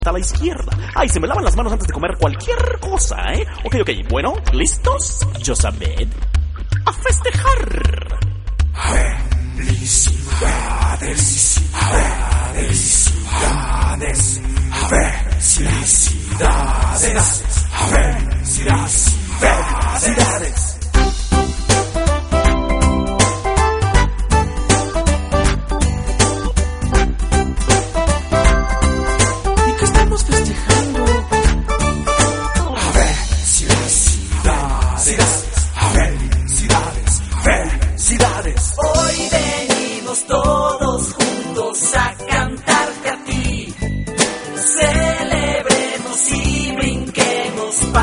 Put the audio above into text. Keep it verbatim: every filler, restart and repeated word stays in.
a la izquierda. Ay, se me lavan las manos antes de comer cualquier cosa, ¿eh? Ok, ok, bueno, ¿listos? Josabed, a festejar. Felicidades.